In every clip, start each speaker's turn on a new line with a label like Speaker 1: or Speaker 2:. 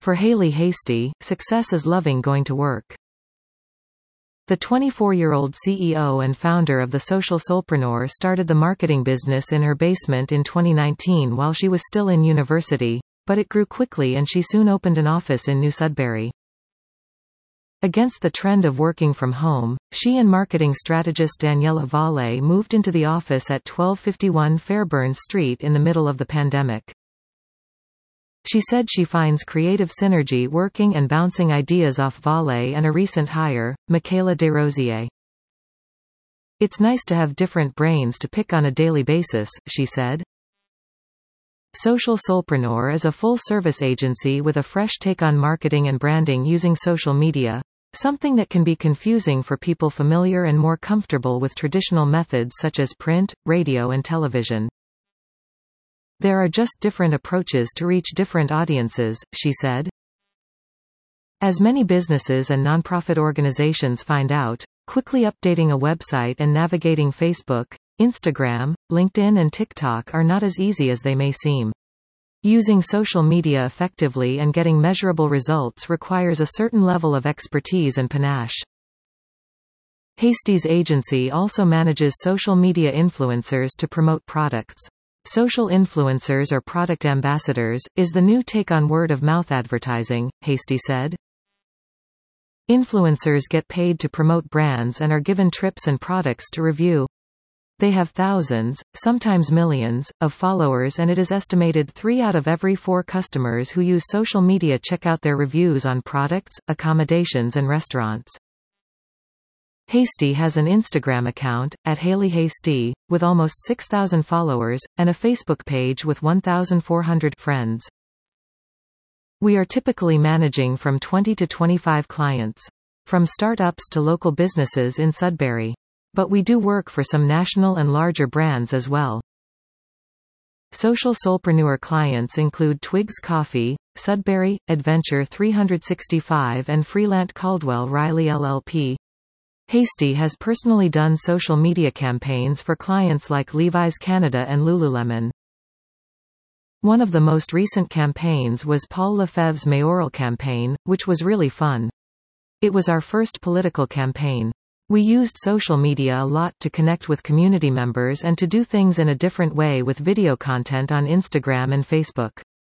Speaker 1: For Hayley Hastie, success is loving going to work. The 24-year-old CEO and founder of the Social Soulpreneur started the marketing business in her basement in 2019 while she was still in university, but it grew quickly and she soon opened an office in New Sudbury. Against the trend of working from home, she and marketing strategist Daniela Valle moved into the office at 1251 Fairburn Street in the middle of the pandemic. She said she finds creative synergy working and bouncing ideas off Valle and a recent hire, Michaela Desrosiers. "It's nice to have different brains to pick on a daily basis," she said. Social Soulpreneur is a full-service agency with a fresh take on marketing and branding using social media, something that can be confusing for people familiar and more comfortable with traditional methods such as print, radio and television. "There are just different approaches to reach different audiences," she said. As many businesses and nonprofit organizations find out, quickly updating a website and navigating Facebook, Instagram, LinkedIn and TikTok are not as easy as they may seem. Using social media effectively and getting measurable results requires a certain level of expertise and panache. Hastie's agency also manages social media influencers to promote products. Social influencers or product ambassadors is the new take on word-of-mouth advertising, Hastie said. Influencers get paid to promote brands and are given trips and products to review. They have thousands, sometimes millions, of followers, and it is estimated 3 out of every 4 customers who use social media check out their reviews on products, accommodations and restaurants. Hastie has an Instagram account, @HayleyHastie, with almost 6,000 followers, and a Facebook page with 1,400 friends. "We are typically managing from 20 to 25 clients. From start-ups to local businesses in Sudbury. But we do work for some national and larger brands as well." Social Soulpreneur clients include Twigs Coffee, Sudbury, Adventure 365 and Freelant Caldwell Riley LLP. Hastie has personally done social media campaigns for clients like Levi's Canada and Lululemon. One of the most recent campaigns was Paul Lefebvre's mayoral campaign, which was really fun. It was our first political campaign. We used social media a lot to connect with community members and to do things in a different way with video content on Instagram and Facebook.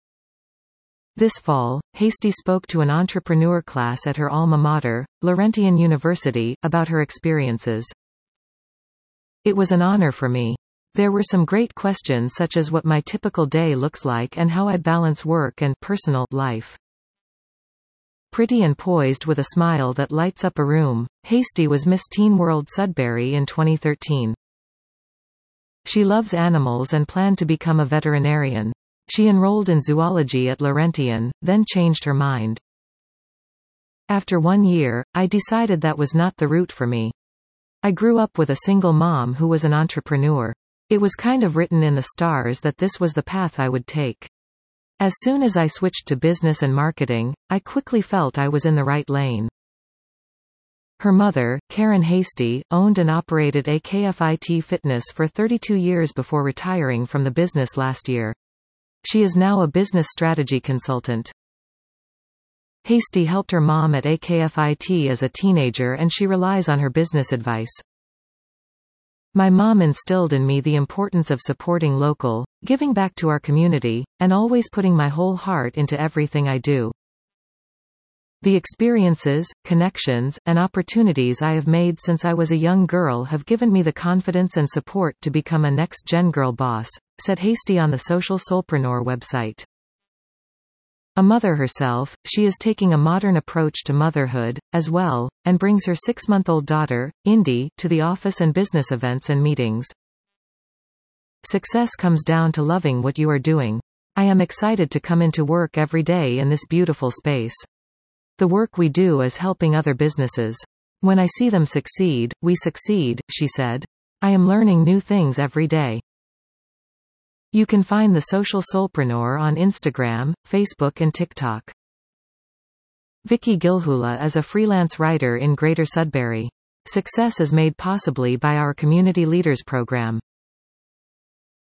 Speaker 1: This fall, Hastie spoke to an entrepreneur class at her alma mater, Laurentian University, about her experiences. "It was an honor for me. There were some great questions such as what my typical day looks like and how I balance work and personal life." Pretty and poised with a smile that lights up a room, Hastie was Miss Teen World Sudbury in 2013. She loves animals and planned to become a veterinarian. She enrolled in zoology at Laurentian, then changed her mind. "After 1 year, I decided that was not the route for me. I grew up with a single mom who was an entrepreneur. It was kind of written in the stars that this was the path I would take. As soon as I switched to business and marketing, I quickly felt I was in the right lane." Her mother, Karen Hastie, owned and operated AKFIT Fitness for 32 years before retiring from the business last year. She is now a business strategy consultant. Hastie helped her mom at AKFIT as a teenager and she relies on her business advice. "My mom instilled in me the importance of supporting local, giving back to our community, and always putting my whole heart into everything I do. The experiences, connections, and opportunities I have made since I was a young girl have given me the confidence and support to become a next-gen girl boss," said Hastie on the Social Soulpreneur website. A mother herself, she is taking a modern approach to motherhood, as well, and brings her 6-month-old daughter, Indy, to the office and business events and meetings. "Success comes down to loving what you are doing. I am excited to come into work every day in this beautiful space. The work we do is helping other businesses. When I see them succeed, we succeed," she said. "I am learning new things every day." You can find the Social Soulpreneur on Instagram, Facebook and TikTok. Vicky Gilhula is a freelance writer in Greater Sudbury. Success is made possibly by our Community Leaders program.